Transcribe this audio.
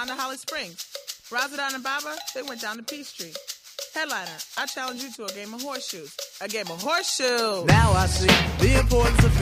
down to Holly Springs. Razadon and Baba, they went down to Peachtree. Headliner, I challenge you to a game of horseshoes. A game of horseshoes! Now I see the importance of